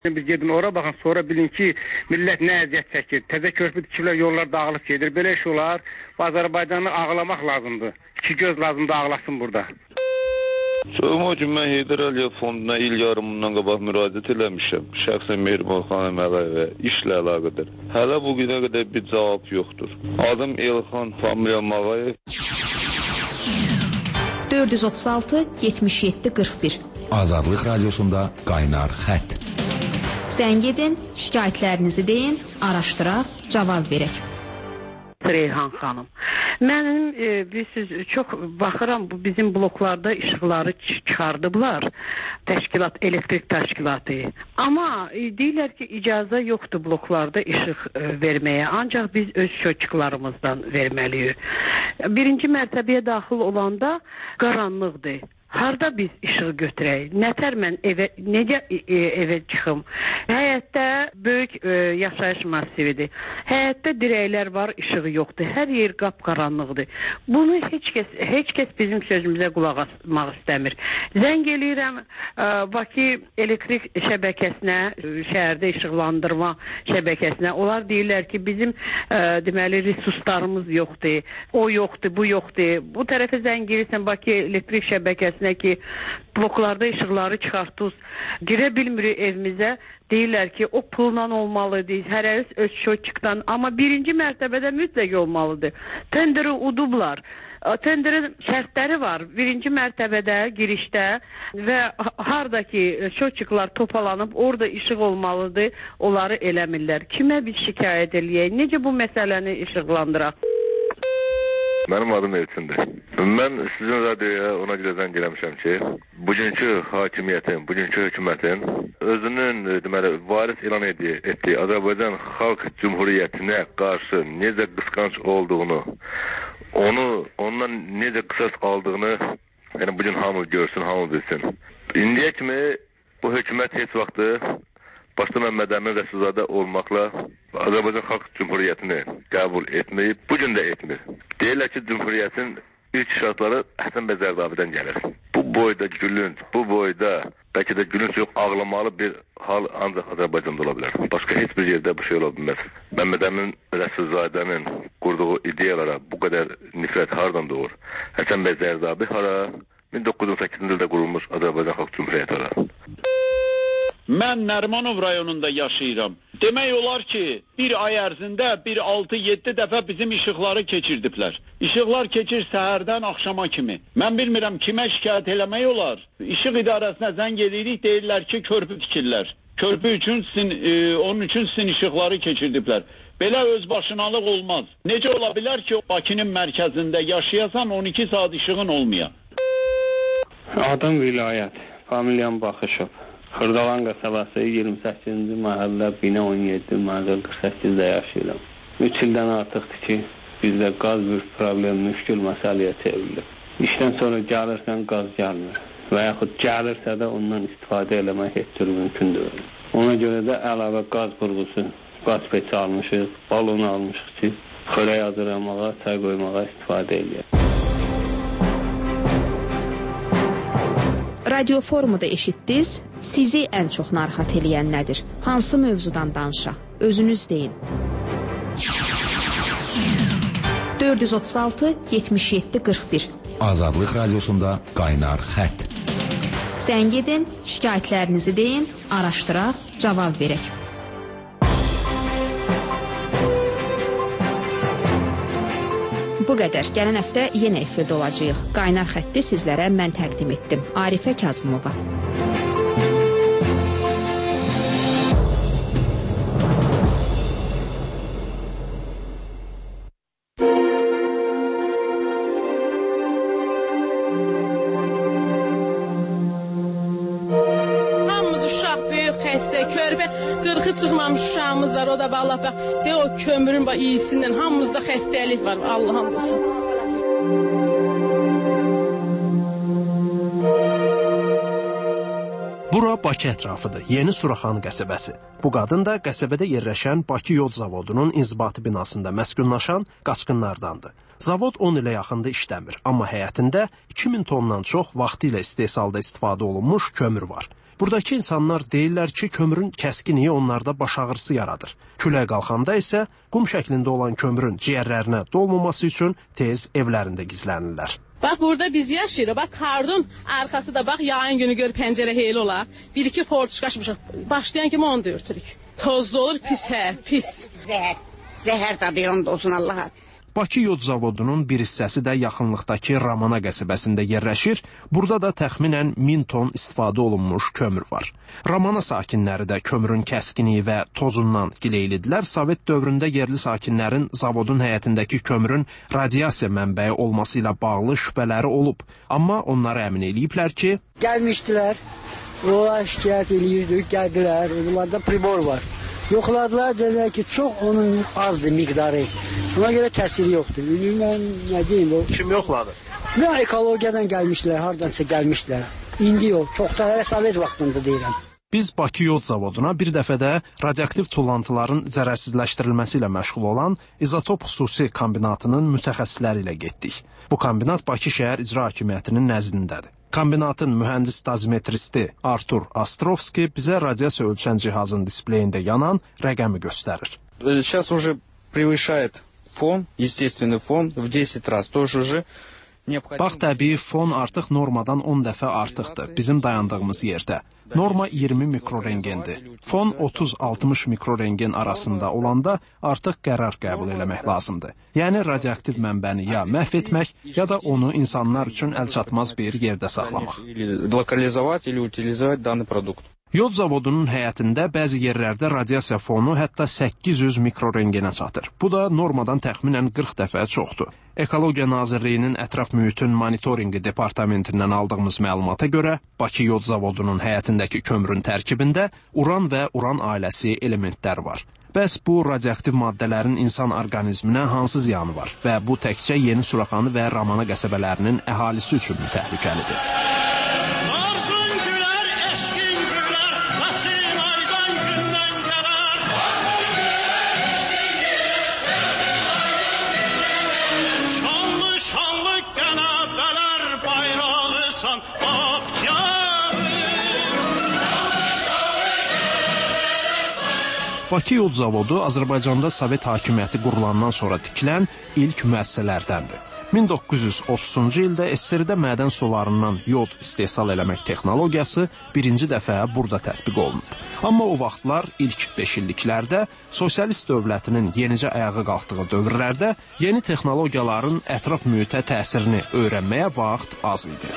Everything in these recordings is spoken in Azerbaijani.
Biz gedin ora baxın, sonra bilin ki, millət nə əziyyət çəkir. Təzə körpü tikirlər, yollar dağılıb gedir. Belə iş olar. Azərbaycanı ağlamaq lazımdır. İki göz lazımdır, ağlasın burada. Soğuma ki, mən Heydər Əliyev fonduna il yarımından qabaq müraciət eləmişəm. Şəxsən Mehriban xanım Əlayevə işlə əlaqədir. Hələ bu günə qədər bir cavab yoxdur. Adım Elxan, familiyam Ağayev. 436 77 41 Azadlıq Radiosunda qaynar xətt. Zəng edin, şikayətlərinizi deyin, araşdıraq, cavab verək. Reyhan xanım. Mənim siz çox baxıram, bu bizim bloklarda işıqları çıxardıblar. Təşkilat, elektrik təşkilatı. Amma deyirlər ki, icazə yoxdur bloklarda işıq verməyə. Ancaq biz öz şöçüklarımızdan verməliyik. Birinci mərtəbəyə daxil olanda qaranlıqdır. Harda biz işığı götürək? Nətər mən necə evə çıxım? Həyətdə böyük yaşayış massividir. Həyətdə dirəklər var, işığı yoxdur. Hər yer qapqaranlıqdır. Bunu heç kəs bizim sözümüzə qulaq asmaq istəmir. Zəng eləyirəm Bakı elektrik şəbəkəsinə, şəhərdə işıqlandırma şəbəkəsinə. Onlar deyirlər ki, bizim deməli resurslarımız yoxdur. O yoxdur, bu yoxdur. Bu tərəfə zəng eləyirsən Bakı elektrik şəbəkəsinə ki, bloklarda işıqları çıxartdınız, girə bilmirik evimizə. Deyirlər ki, o pulla olmalıdır, hərəniz öz şöçükdən, amma birinci mərtəbədə mütləq olmalıdır. Tenderi udublar. Tenderin şərtləri var. Birinci mərtəbədə, girişdə və hardakı şöçüklər topalanıb, orada işıq olmalıdır, onları eləmirlər. Kimə biz şikayət eləyək? Necə bu məsələni işıqlandıraq? Mənim adım Elçindir. Mən sizin radioya ona görə zəng eləmişəm ki, bugünkü hakimiyyətin, bugünkü hökumətin özünün deməli varis elan etdiyi Azərbaycan Xalq Cümhuriyyətinə qarşı necə qısqanc olduğunu, ondan necə qısas aldığını, yəni bugün hamı görsün, hamı bilsin. İndiyə kimi bu hökumət heç vaxtı başda Məmməd Əmin Rəsulzadə olmaqla Azərbaycan Xalq Cümhuriyyətini qəbul etməyib, bugün də etmir. Deyirlər ki, Cümhuriyyətin ilk şartları Həsən bəy Zərdabidən gəlir. Bu boyda gülünc, bu boyda bəlkə də gülünc yox, ağlamalı bir hal ancaq Azərbaycanda ola bilər. Başqa heç bir yerdə bu şey ola bilməz. Məmməd Əmin Rəsulzadənin qurduğu ideyalara bu qədər nifrət hardan doğur? Həsən bəy Zərdabi hara? 1918-ci ildə qurulmuş Azərbaycan Xalq Cümhuriyyəti hara? Mən Nərimanov rayonunda yaşayıram. Demək olar ki, bir ay ərzində 6-7 dəfə bizim işıqları keçirdiblər. İşıqlar keçir səhərdən axşama kimi. Mən bilmirəm kimə şikayət eləmək olar. İşıq idarəsinə zəng edirik, deyirlər ki, körpü tikirlər. Körpü üçün onun üçün sizin işıqları keçirdiblər. Belə özbaşınalıq olmaz. Necə ola bilər ki, Bakının mərkəzində yaşayasan 12 saat işığın olmaya? Adım Vilayət, familiyam Baxışov. Xırdalan qəsəbəsi 28-ci məhəllə, bina 17, məhəllə 48-də yaşayıram. 3 ildən artıqdır ki, bizdə qaz bir problem, müşkül məsələyə çevrilir. İşdən sonra gəlirsən, qaz gəlmir. Və yaxud gəlirsə də ondan istifadə eləmək heç cür mümkün deyil. Ona görə də əlavə qaz burğusu, qaz peçi almışıq, balon almışıq ki, xörək hazırlamağa, çay qoymağa istifadə edək. Radio Forumda eşitdiniz, sizi ən çox narahat eləyən nədir? Hansı mövzudan danışaq? Özünüz deyin. 436 77 41 Azadlıq Radiosunda qaynar xətt. Zəng edin, şikayətlərinizi deyin, araşdıraq, cavab verək. Bu qədər. Gələn həftə yenə efirdə olacağıq. Qaynar xətti sizlərə mən təqdim etdim. Arifə Kazımova. Hamımız uşaq, böyük, xəstə, körpə, 40-ı çıxmamış uşağımız var. O da Allah bax, de o kömürün iyisindən hamımızda xəstəlik var. Allah'ım olsun. Bura Bakı ətrafıdır, Yeni Suraxan qəsəbəsi. Bu qadın da qəsəbədə yerləşən Bakı Yod Zavodunun inzibati binasında məskunlaşan qaçqınlardandır. Zavod 10 ilə yaxında işləmir, amma həyətində 2000 tondan çox vaxtilə istehsalda istifadə olunmuş kömür var. Buradakı insanlar deyirlər ki, kömürün kəskinliyi onlarda baş ağrısı yaradır. Külək qalxanda isə qum şəklində olan kömürün ciyərlərinə dolmaması üçün tez evlərində gizlənirlər. Bax burada biz yaşayırıq. Bax kardon arxası da bax yayın günü gör pəncərə heyl olar. Bir-iki portuş qaçmışıq. Başlayan kimi onu da örtürük. Tozlu olur, pis pis. Zəhər dadı onda olsun Allaha. Bakı yod zavodunun bir hissəsi də yaxınlıqdakı Ramana qəsəbəsində yerləşir. Burada da təxminən 1000 ton istifadə olunmuş kömür var. Ramana sakinləri də kömürün kəskini və tozundan gileylidirlər. Sovet dövründə yerli sakinlərin zavodun həyətindəki kömürün radiasiya mənbəyi olması ilə bağlı şübhələri olub. Amma onları əmin eləyiblər ki, gəlmişdilər, onlar şikayət eləyirdik, gəldilər, onlarda pribor var. Yoxladılar, dedilər ki, çox onun azdır miqdarı. Buna görə təsiri yoxdur. Mən nə deyim o? Kim yoxladı? Mən ekologiyadan gəlmişlər, hardansa gəlmişlər. İndi yox, çox da hələ Sovet vaxtında deyirəm. Biz Bakı yod zavoduna bir dəfə də radioaktiv tullantıların zərərsizləşdirilməsi ilə məşğul olan İzotop xüsusi kombinatının mütəxəssisləri ilə getdik. Bu kombinat Bakı şəhər icra hakimiyyətinin nəzdindədir. Kombinatın mühəndis dazimetristi Artur Astrovski bizə radiasiya ölçən cihazın displeyində yanan rəqəmi göstərir. Сейчас уже превышает фон, естественный фон в 10 раз. Тоже уже Bax, təbii fon artıq normadan 10 dəfə artıqdır bizim dayandığımız yerdə. Norma 20 mikrorengendir. Fon 30-60 mikrorengen arasında olanda artıq qərar qəbul eləmək lazımdır. Yəni radioaktiv mənbəni ya məhv etmək, ya da onu insanlar üçün əlçatmaz bir yerdə saxlamaq. Lokalizovat или утилизовать данный продукт. Yod zavodunun həyətində bəzi yerlərdə radiasiya fonu hətta 800 mikrorengenə çatır. Bu da normadan təxminən 40 dəfə çoxdur. Ekologiya Nazirliyinin ətraf mühitin monitorinqi departamentindən aldığımız məlumata görə, Bakı yod zavodunun həyətindəki kömürün tərkibində uran və uran ailəsi elementlər var. Bəs bu radioaktiv maddələrin insan orqanizminə hansı ziyanı var və bu təkcə Yeni Suraxanı və Ramana qəsəbələrinin əhalisi üçün təhlükəlidir? Bakı yod zavodu Azərbaycanda Sovet hakimiyyəti qurulandan sonra tikilən ilk müəssisələrdəndir. 1930-cu ildə SSR-də mədən sularından yod istehsal eləmək texnologiyası birinci dəfə burada tətbiq olunub. Amma o vaxtlar ilk 5 illiklərdə sosialist dövlətinin yenicə ayağa qalxdığı dövrlərdə yeni texnologiyaların ətraf mühitə təsirini öyrənməyə vaxt az idi.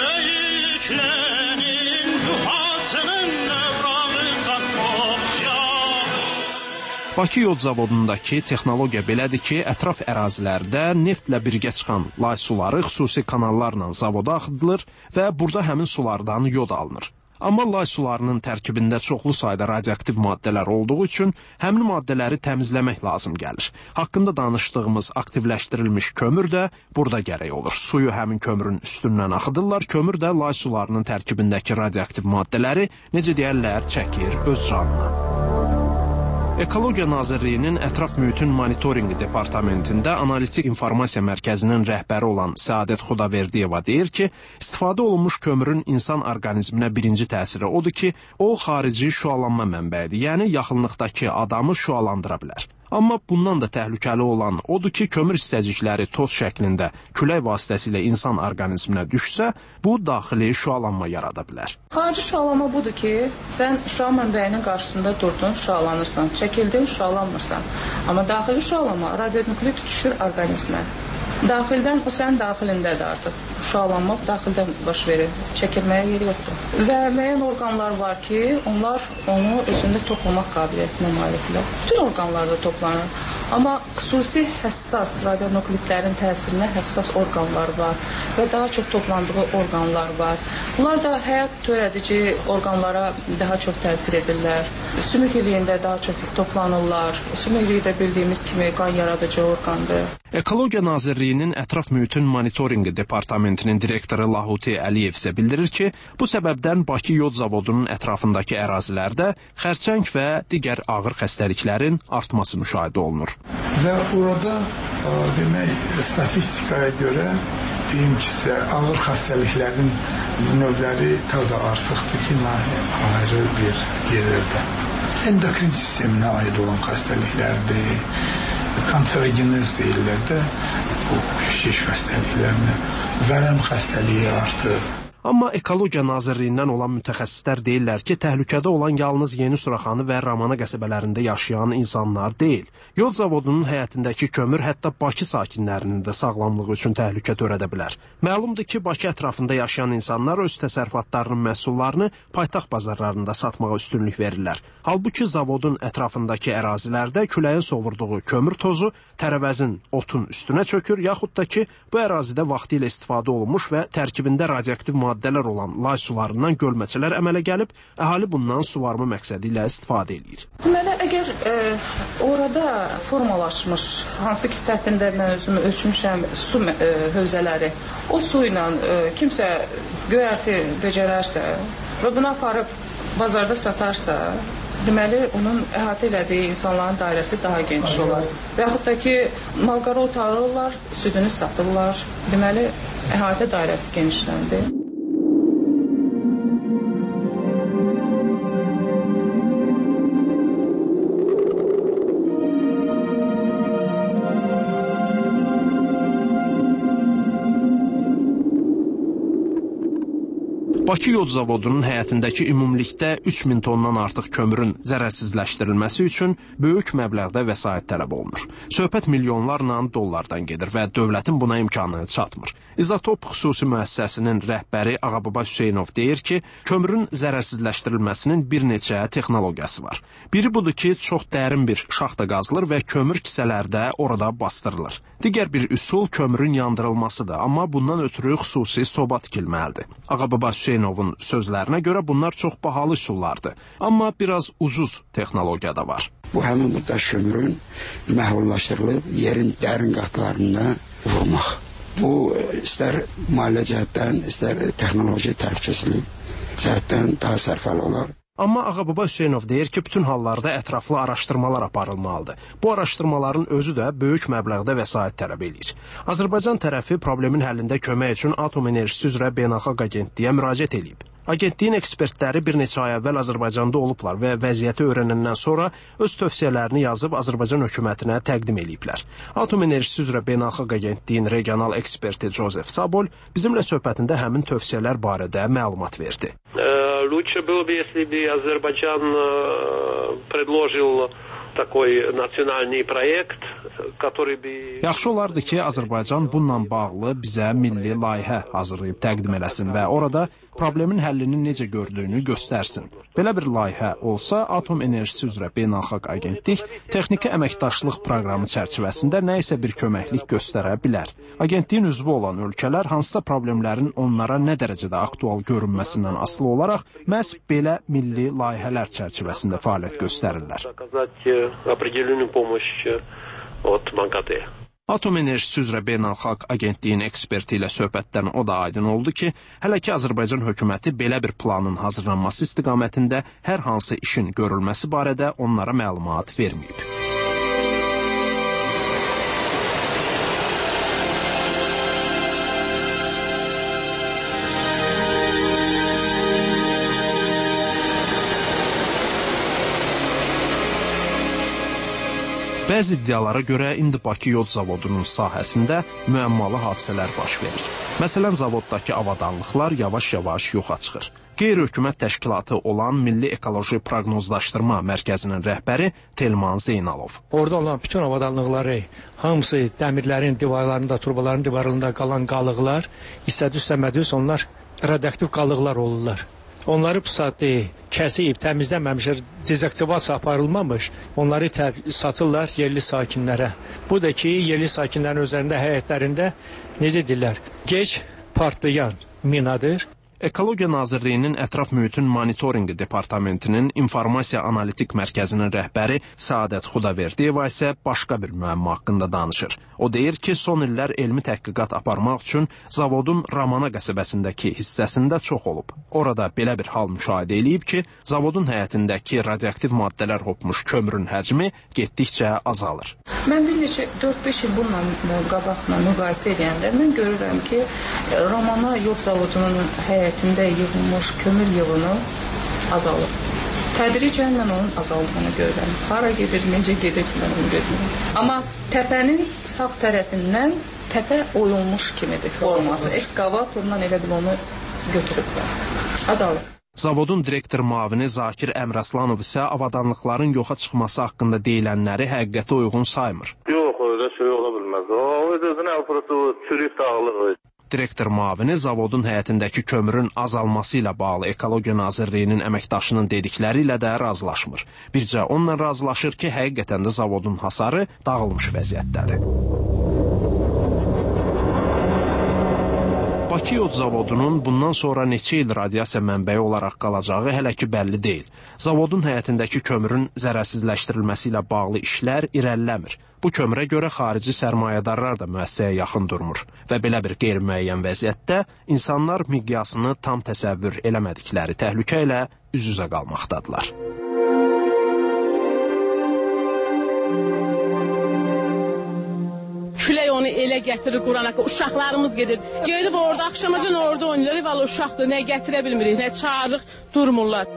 Bakı yod zavodundakı texnologiya belədir ki, ətraf ərazilərdə neftlə birgə çıxan lay suları xüsusi kanallarla zavoda axıdılır və burada həmin sulardan yod alınır. Amma lay sularının tərkibində çoxlu sayda radioaktiv maddələr olduğu üçün həmin maddələri təmizləmək lazım gəlir. Haqqında danışdığımız aktivləşdirilmiş kömür də burada gərək olur. Suyu həmin kömürün üstündən axıdırlar, kömür də lay sularının tərkibindəki radioaktiv maddələri, necə deyərlər, çəkir öz canına. Ekologiya Nazirliyinin ətraf mühitin monitorinqi departamentində analitik informasiya mərkəzinin rəhbəri olan Səadət Xudaverdiyeva deyir ki, istifadə olunmuş kömürün insan orqanizminə birinci təsiri odur ki, o xarici şüalanma mənbəyidir, yəni yaxınlıqdakı adamı şüalandıra bilər. Amma bundan da təhlükəli olan odur ki, kömür hissəcikləri toz şəklində külək vasitəsilə insan orqanizminə düşsə, bu daxili şüalanma yarada bilər. Xarici şüalanma budur ki, sən şüa mənbəyinin qarşısında durdun, şüalanırsan, çəkildin, şüalanmırsan. Amma daxili şüalanma radionuklit düşür orqanizmə. Daxildən, o sənin daxilindədir artıq. Şüalanma daxildən baş verir. Çəkilməyə yeri yoxdur. Və müəyyən orqanlar var ki, onlar onu özündə toplamaq qabiliyyətinə malikdirlər. Bütün orqanlarda toplanır. Amma xüsusi həssas radionuklitlərin təsirinə həssas orqanlar var və daha çox toplandığı orqanlar var. Bunlar da həyat törədici orqanlara daha çox təsir edirlər. Sümük iliyində daha çox toplanırlar. Sümük iliyi də bildiyimiz kimi qan yaradıcı orqandır. Ekologiya Nazirliyinin ətraf mühitin monitorinqi departamentinin direktoru Lahuti Əliyev isə bildirir ki, bu səbəbdən Bakı yod zavodunun ətrafındakı ərazilərdə xərçəng və digər ağır xəstəliklərin artması müşahidə olunur. Və orada Demək, statistikaya görə deyim ki, sizə ağır xəstəliklərin növləri da artıqdır ki, ayrı bir yerlərdə. Endokrin sisteminə aid olan xəstəliklərdir, kanserogenez deyirlər də, bu şiş xəstəliklərinə, vərəm xəstəliyi artır. Amma Ekologiya Nazirliyindən olan mütəxəssislər deyirlər ki, təhlükədə olan yalnız Yeni Suraxanı və Ramana qəsəbələrində yaşayan insanlar deyil. Yod zavodunun həyətindəki kömür hətta Bakı sakinlərinin də sağlamlığı üçün təhlükə törədə bilər. Məlumdur ki, Bakı ətrafında yaşayan insanlar öz təsərrüfatlarının məhsullarını paytaxt bazarlarında satmağa üstünlük verirlər. Halbuki zavodun ətrafındakı ərazilərdə küləyin sovurduğu kömür tozu tərəvəzin, otun üstünə çökür, yaxud da ki, bu ərazidə vaxtilə istifadə olunmuş və tərkibində radioaktiv maddələr olan lay sularından gölməçələr əmələ gəlib, əhali bundan suvarma məqsədi ilə istifadə edir. Deməli, əgər orada formalaşmış, hansı ki səthində mən özümü ölçmüşəm su hövzələri, o su ilə kimsə göyərti becərərsə və bunu aparıb bazarda satarsa, deməli, onun əhatə elədiyi insanların dairəsi daha geniş olar. Və yaxud da ki, malqara otarırlar, südünü satırlar, deməli, əhatə dairəsi genişləndi. Bakı Yod zavodunun həyətindəki ümumilikdə 3000 tondan artıq kömürün zərərsizləşdirilməsi üçün böyük məbləğdə vəsait tələb olunur. Söhbət milyonlarla dollardan gedir və dövlətin buna imkanı çatmır. İzotop xüsusi müəssisəsinin rəhbəri Ağababa Hüseynov deyir ki, kömürün zərərsizləşdirilməsinin bir neçə texnologiyası var. Biri budur ki, çox dərin bir şaxta qazılır və kömür kisələrdə orada bastırılır. Digər bir üsul kömürün yandırılmasıdır, amma bundan ötürü xüsusi soba tikilməlidir. Ağababa Hüseynovun sözlərinə görə bunlar çox bahalı üsullardır, amma biraz ucuz texnologiya da var. Bu həmin bu daş kömürün məhlullaşdırılıb yerin dərin qatlarına vurmaq. Bu istər maliyyə cəhətdən, istər texnoloji təhlükəsizlik cəhətdən daha sərfəli olar. Amma Ağababa Hüseynov deyir ki, bütün hallarda ətraflı araşdırmalar aparılmalıdır. Bu araşdırmaların özü də böyük məbləğdə vəsait tələb edir. Azərbaycan tərəfi problemin həllində kömək üçün Atom Enerjisi üzrə Beynəlxalq Agentliyə müraciət edib. Agentliyin ekspertləri bir neçə ay əvvəl Azərbaycanda olublar və vəziyyəti öyrənəndən sonra öz tövsiyələrini yazıb Azərbaycan hökumətinə təqdim ediblər. Atom Enerjisi üzrə Beynəlxalq Agentliyin regional eksperti Joseph Sabol bizimlə söhbətində həmin tövsiyələr barədə məlumat verdi. Лучше было бы, если бы Азербайджан предложил такой национальный проект, который бы... Yaxşı olardı ki, Azərbaycan bununla bağlı bizə milli layihə hazırlayıb təqdim eləsin və orada problemin həllini necə gördüyünü göstərsin. Belə bir layihə olsa, Atom Enerjisi üzrə Beynəlxalq Agentlik texniki əməkdaşlıq proqramı çərçivəsində nə isə bir köməklik göstərə bilər. Agentliyin üzvü olan ölkələr hansısa problemlərin onlara nə dərəcədə aktual görünməsindən asılı olaraq məhz belə milli layihələr çərçivəsində fəaliyyət göstərirlər. Atom Enerjisi üzrə Beynəlxalq Agentliyin eksperti ilə söhbətdən o da aydın oldu ki, hələ ki Azərbaycan hökuməti belə bir planın hazırlanması istiqamətində hər hansı işin görülməsi barədə onlara məlumat verməyib. Bəzi iddialara görə indi Bakı Yod zavodunun sahəsində müəmmalı hadisələr baş verir. Məsələn, zavoddakı avadanlıqlar yavaş-yavaş yoxa çıxır. Qeyri-hökumət təşkilatı olan Milli Ekoloji Proqnozlaşdırma Mərkəzinin rəhbəri Telman Zeynalov. Orada olan bütün avadanlıqları, hamısı dəmirlərin divarlarında, turbaların divarlarında qalan qalıqlar, istədi-istəmədiz onlar radioaktiv qalıqlar olurlar. Onları bu saatda kəsib, təmizlənməmiş, dezaktivasiya aparılmamış, onları satırlar yerli sakinlərə. Bu da ki, yerli sakinlərin özlərində, həyətlərində necə deyirlər, gec partlayan minadır. Ekologiya Nazirliyinin Ətraf Mühitin Monitorinqi Departamentinin İnformasiya Analitik Mərkəzinin rəhbəri Səadət Xudaverdiyeva isə başqa bir müəmma haqqında danışır. O deyir ki, son illər elmi təhqiqat aparmaq üçün zavodun Ramana qəsəbəsindəki hissəsində çox olub. Orada belə bir hal müşahidə edib ki, zavodun həyətindəki radioaktiv maddələr hopmuş kömürün həcmi getdikcə azalır. Mən bir neçə 4-5 il bununla qabaqla müqayisə edəndə mən görürəm ki, Ramana yod zavodunun həyətində yığılmış kömür yığını azalır. Tədricən mən onun azaldığını görürəm. Hara gedir, necə gedir, mən onu görürəm. Amma təpənin sağ tərəfindən təpə oyulmuş kimidir forması. Ekskavatorla elə bil onu götürüblər. Azalır. Zavodun direktor müavini Zakir Əmraslanov isə avadanlıqların yoxa çıxması haqqında deyilənləri həqiqətə uyğun saymır. Yox, öyle şey ola bilməz. O özünə alfırası çürüyüb dağılır. Direktor müavini zavodun həyətindəki kömürün azalması ilə bağlı Ekologiya Nazirliyinin əməkdaşının dedikləri ilə də razılaşmır. Bircə onunla razılaşır ki, həqiqətən də zavodun hasarı dağılmış vəziyyətdədir. Bakı Yod zavodunun bundan sonra neçə il radiasiya mənbəyi olaraq qalacağı hələ ki bəlli deyil. Zavodun həyətindəki kömürün zərərsizləşdirilməsi ilə bağlı işlər irəliləmir. Bu kömürə görə xarici sərmayədarlar da müəssisəyə yaxın durmur və belə bir qeyri-müəyyən vəziyyətdə insanlar miqyasını tam təsəvvür eləmədikləri təhlükə ilə üz-üzə qalmaqdadılar. Külək onu elə gətirir Qurana ki, uşaqlarımız gedir. Gedib orada axşamacan orada oynayırlar. Valla uşaqdır, nə gətirə bilmirik, nə çağırırıq, durmurlar.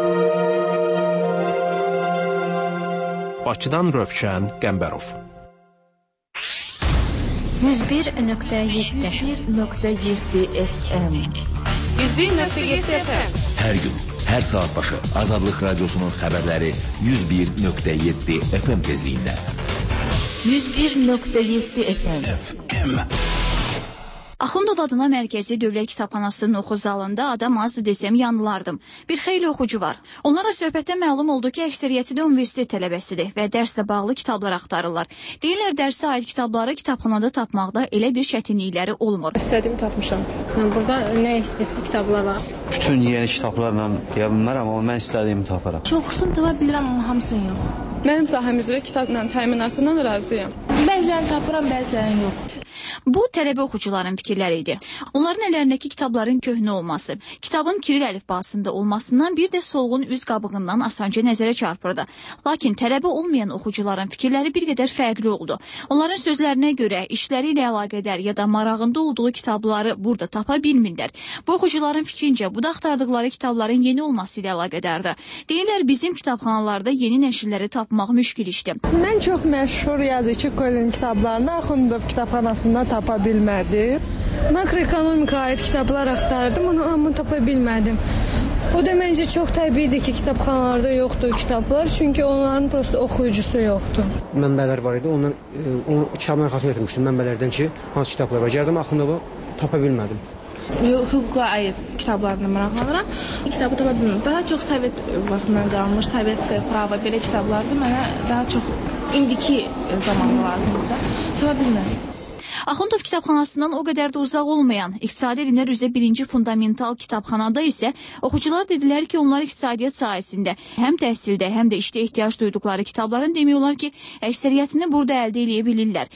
Bakıdan Rövşən Qəmbərov. 101.7 FM 101.7 FM Hər gün, hər saat başı Azadlıq Radiosunun xəbərləri 101.7 FM tezliyində. 101.7 FM. Axundov adına Mərkəzi Dövlət Kitabxanasının oxu zalında adam azdır desəm yanılardım. Bir xeyli oxucu var. Onlara söhbətdə məlum oldu ki, əksəriyyəti də universitet tələbəsidir və dərslə bağlı kitablar axtarırlar. Deyirlər, dərsə aid kitabları kitabxanada tapmaqda elə bir çətinlikləri olmur. İstədiyimi tapmışam. Burada nə istəyirsiniz kitablar var. Bütün yeni kitablarla deyə bilmərəm, amma mən istədiyimi taparam. Çoxsunu tapa bilirəm, amma hamısını yox. Mənim sahəm üzrə kitabla təminatından razıyam. Bəzilərini tapıram, bəzilərini yox. Bu tələbə oxucuların fikirləri idi. Onların əllərindəki kitabların köhnə olması, kitabın kiril əlifbasında olmasından bir də solğun üz qabığından asanca nəzərə çarpırdı. Lakin tələbə olmayan oxucuların fikirləri bir qədər fərqli oldu. Onların sözlərinə görə işləri ilə əlaqədar ya da marağında olduğu kitabları burada tapa bilmirlər. Bu oxucuların fikrincə bu da axtardıqları kitabların yeni olması ilə əlaqədardır. Deyirlər, bizim kitabxanalarda yeni nəşrləri tapmaq müşkil işdir. Mən çox məşhur yazıcı Kolin kitablarını Axundov kitabxanasında tapa bilmədim. Makroekonomika aid kitablar axtardım, amma tapa bilmədim. O da məncə çox təbiidir ki, kitabxanalarda yoxdur kitablar, çünki onların prosta oxuyucusu yoxdur. Mənbələr var idi, onu kitabın arxasına götürmüşdüm mənbələrdən ki, hansı kitablar var. Gəldim Axundovu tapa bilmədim. Hüquqa aid kitablarına maraqlanıram. Kitabı tapa bilmirəm. Daha çox Sovet vaxtından qalmış, Sovetskaya prava belə kitablardır. Mənə daha çox indiki zamanda lazımdır da. Tapa bilmirəm. Axundov kitabxanasından o qədər də uzaq olmayan İqtisadi Elmlər üzrə 1-ci fundamental kitabxanada isə oxucular dedilər ki, onlar iqtisadiyyat sahəsində həm təhsildə, həm də işdə ehtiyac duyduqları kitabların demək olar ki, əksəriyyətini burada əldə edə bilirlər.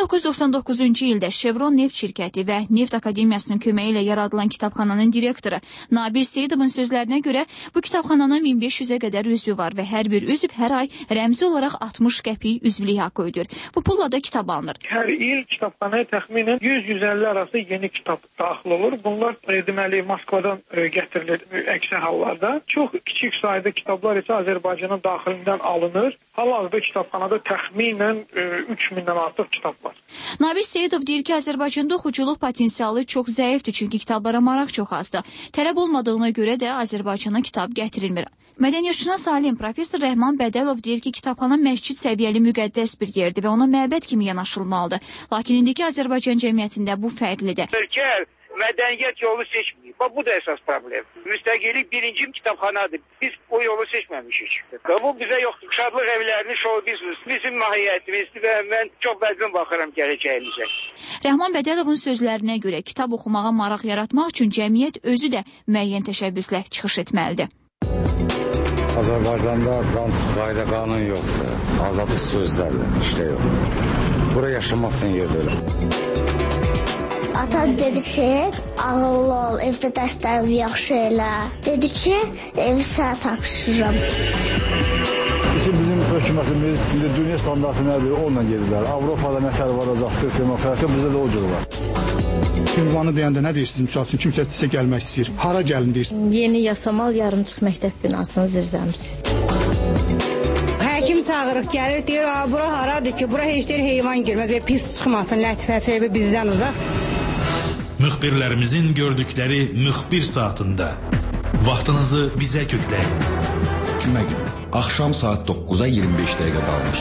1999-cu ildə Chevron neft şirkəti və Neft Akademiyasının köməyi ilə yaradılan kitabxananın direktoru Nabil Seyidovun sözlərinə görə bu kitabxananın 1500-ə qədər üzvü var və hər bir üzv hər ay rəmzi olaraq 60 qəpik üzvlük haqqı ödür. Bu pulla da kitab alınır. Hər il kitabxanaya təxminən 100-150 arası yeni kitab daxil olur. Bunlar deməli Moskvadan gətirilir əksər hallarda. Çox kiçik sayda kitablar isə Azərbaycanın daxilindən alınır. Hal-hazırda kitabxanada təxminən 3000-dən artıq kitab var. Nabil Seyidov deyir ki, Azərbaycanda oxuculuq potensialı çox zəifdir, çünki kitablara maraq çox azdır. Tələb olmadığına görə də Azərbaycana kitab gətirilmir. Mədəniyyətşünas alim professor Rəhman Bədəlov deyir ki, kitabxana məscid səviyyəli müqəddəs bir yerdir və ona məbəd kimi yanaşılmalıdır. Lakin indiki Azərbaycan cəmiyyətində bu fərqlidir. Türkiyə mədəniyyət yolu seçməyib. Bu da əsas problem. Müstəqillik birinci kitabxanadır. Biz o yolu seçməmişik. Bu bizə yoxdur. Şadlıq evlərini şou bizim mahiyyətimizdir və mən çox məzmun baxıram gələcəyimizə. Rəhman Bədəlovun sözlərinə görə kitab oxumağa maraq yaratmaq üçün cəmiyyət özü də müəyyən təşəbbüslə çıxış etməlidir. Azərbaycanda qayda qanun yoxdur. Azadlıq sözlərlə işlə yox. Bura yaşamasın yerdə elə. Ata dedi ki, ağıllı ol, evdə dərslərini yaxşı elə. Dedi ki, evi sənə tapşırıram. Bizim hökumətimiz dünya standartı nədir, onunla gedirlər. Avropada nətər varacaqdır, demokratiya bizdə də o cür var. Ünvanı deyəndə nə deyirsiniz? Misal üçün, kimsə sizə gəlmək istəyir. Hara gəlin deyirsiniz? Yeni Yasamal yarımçıq məktəb binasının zirzəmisi. Həkim çağırıq, gəlir, deyir, bura haradır ki, bura heç deyir heyvan girmək və pis çıxmasın, lətifəsi evi bizdən uzaq. Müxbirlərimizin gördükləri müxbir saatında vaxtınızı bizə kökləyin. Cümə günü, axşam saat 9-a 25 dəqiqə qalmış.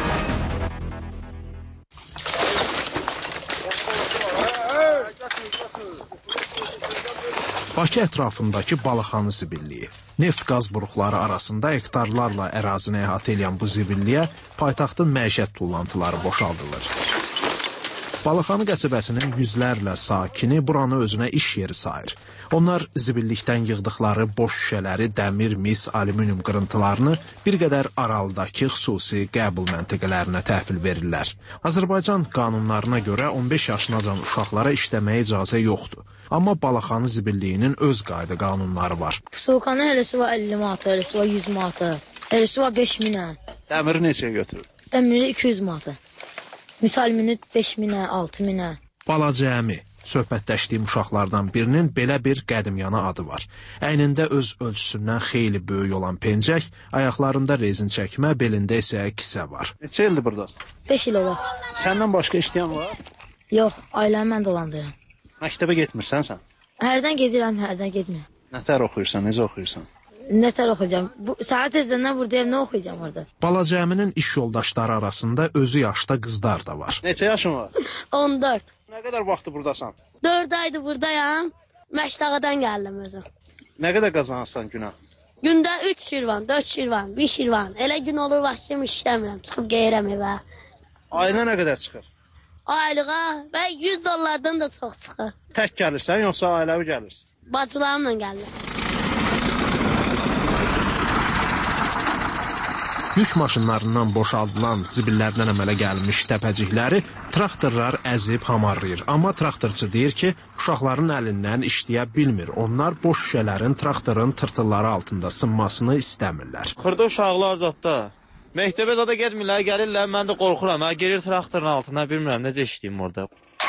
Bakı ətrafındakı Balaxanı zibilliyi. Neft-qaz buruqları arasında hektarlarla ərazini əhatə edən bu zibilliyə paytaxtın məişət tullantıları boşaldılır. Balaxanı qəsəbəsinin yüzlərlə sakini buranı özünə iş yeri sayır. Onlar zibillikdən yığdıqları boş şüşələri, dəmir, mis, alüminium qırıntılarını bir qədər aralıdakı xüsusi qəbul məntəqələrinə təhvil verirlər. Azərbaycan qanunlarına görə 15 yaşınacan uşaqlara işləməyə icazə yoxdur. Amma Balaxanı zibilliyinin öz qayda qanunları var. Soğuqanı eləsi var 50 manata, eləsi var 100 manata, eləsi var 5 minə. Dəmiri neçəyə götürür? Dəmiri 200 manata. Misal minut 5 minə, 6 minə. Balaca əmi, söhbətləşdiyim uşaqlardan birinin belə bir qədimyana adı var. Əynində öz ölçüsündən xeyli böyük olan pencək, ayaqlarında rezin çəkmə, belində isə kisə var. Neçə ildir buradasın? 5 il olar. Səndən başqa işləyən var? Yox, ailəni mən dolandırıram. Məktəbə getmirsən sən? Hərdən gedirəm, hərdən getmirəm. Nətər oxuyursan, necə oxuyursan? Nətər oxuyacam? Saat tezdən buradayım, nə oxuyacam orada? Balaca əminin iş yoldaşları arasında özü yaşda qızlar da var. Neçə yaşın var? 14. Nə qədər vaxtı buradasan? 4 aydır buradayam. Məştağadan gəldim özüm. Nə qədər qazanırsan günə? Gündə 3 şirvan, 4 şirvan, 1 şirvan. Elə gün olur vaxtım işləmirəm, çıxıb geyirəm evə. Ayına nə qədər çıxır? Aylığa və $100 da çox çıxır. Tək gəlirsən, yoxsa ailəvi gəlirsən? Bacılarımla gəlirəm. Yük maşınlarından boşaldılan zibillərdən əmələ gəlmiş təpəcikləri traktorlar əzib hamarlayır. Amma traktorçu deyir ki, uşaqların əlindən işləyə bilmir. Onlar boş şüşələrin traktorun tırtılları altında sınmasını istəmirlər. Xırda uşaqlar zətdə. Məktəbə zada getmirlər, gəlirlər, mən də qorxuram. Hə, gelir traktorun altına, bilmirəm necə işləyim orada.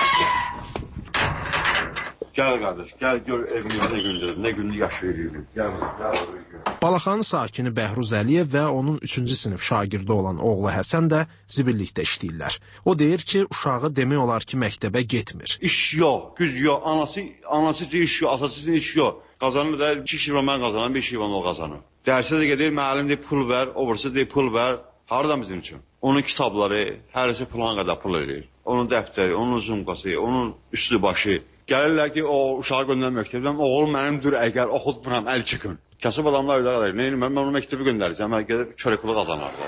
Gəl qardaş, gəl gör evimizdə nə gündür, nə gündür yaşayırıq. Gəl. Balaxanı sakini Bəhruz Əliyev və onun 3-cü sinif şagirdi olan oğlu Həsən də zibillikdə işləyirlər. O deyir ki, uşağı demək olar ki, məktəbə getmir. İş yox, güc yox, anası üçün iş yox, asası üçün iş yox. Qazanır da 2 şirvan mən qazanıram, 5 şirvan o qazanır. Dərsə də gedir, müəllim deyir pul ver, o birisi deyir pul ver. Harada bizim üçün? Onun kitabları, hərisi plan qədər pul verir. Onun dəftəri, onun zumqası, onun üstü başı. Gəlirlər ki, o uşağı göndərmək məktəbdən, oğul mənimdir, əgər oxutmuram, əl çıxın. Kasıb adamlar öyle kadar. Neyim ben onu mektebi göndereceğim. Ben gelip çörek pulu kazanarlar.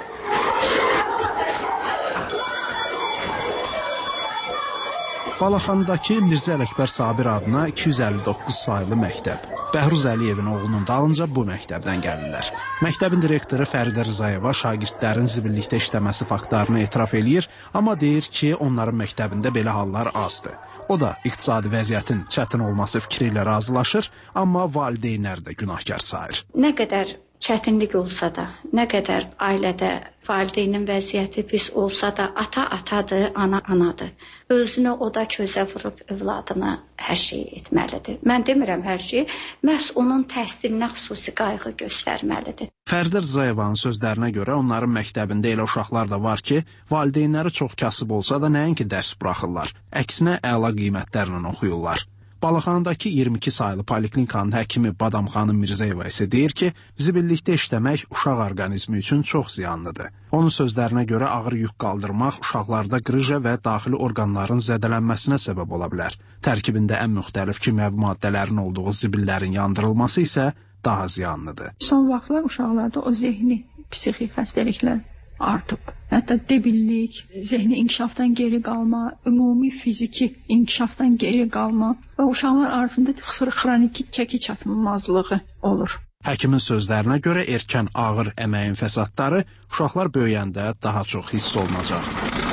Balaxandakı Mirzə Ələkbər Sabir adına 259 sayılı məktəb. Bəhruz Əliyevin oğlunun dalınca bu məktəbdən gəlirlər. Məktəbin direktoru Fəridə Rızayeva şagirdlərin zibillikdə işləməsi faktlarını etiraf eləyir, amma deyir ki, onların məktəbində belə hallar azdır. O da iqtisadi vəziyyətin çətin olması fikri ilə razılaşır, amma valideynlər də günahkar sayır. Nə qədər çətinlik olsa da, nə qədər ailədə valideynin vəziyyəti pis olsa da, ata atadır, ana anadır. Özünü o da közə vurub övladına hər şey etməlidir. Mən demirəm hər şey, məhz onun təhsilinə xüsusi qayğı göstərməlidir. Fəridə Rızayevanın sözlərinə görə onların məktəbində elə uşaqlar da var ki, valideynləri çox kasıb olsa da nəinki dərs buraxırlar, əksinə əla qiymətlərlə oxuyurlar. Balaxanadakı 22 saylı poliklinikanın həkimi Badam xanım Mirzəyeva isə deyir ki, zibillikdə işləmək uşaq orqanizmi üçün çox ziyanlıdır. Onun sözlərinə görə ağır yük qaldırmaq uşaqlarda qrıja və daxili orqanların zədələnməsinə səbəb ola bilər. Tərkibində ən müxtəlif kimyəvi maddələrin olduğu zibillərin yandırılması isə daha ziyanlıdır. Son vaxtlar uşaqlarda o zehni psixik xəstəliklər artıb. Hətta debillik, zehni inkişafdan geri qalma, ümumi fiziki inkişafdan geri qalma və uşaqlar arasında xroniki çəki çatılmazlığı olur. Həkimin sözlərinə görə erkən ağır əməyin fəsadları uşaqlar böyüyəndə daha çox hiss olunacaq.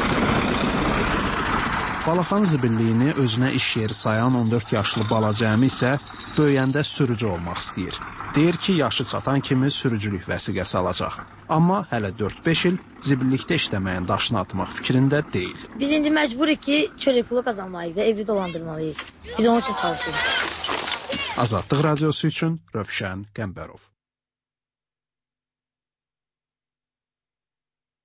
Balaxanı zibilliyini özünə iş yeri sayan 14 yaşlı balacəmi isə böyüyəndə sürücü olmaq istəyir. Deyir ki, yaşı çatan kimi sürücülük vəsiqəsi alacaq. Amma hələ 4-5 il zibillikdə işləməyin daşını atmaq fikrində deyil. Biz indi məcburik ki, çörək pulu qazanmalıyıq da, evi dolandırmalıyıq. Biz onun üçün çalışırıq. Azadlıq Radiosu üçün Rövşən Qəmbərov.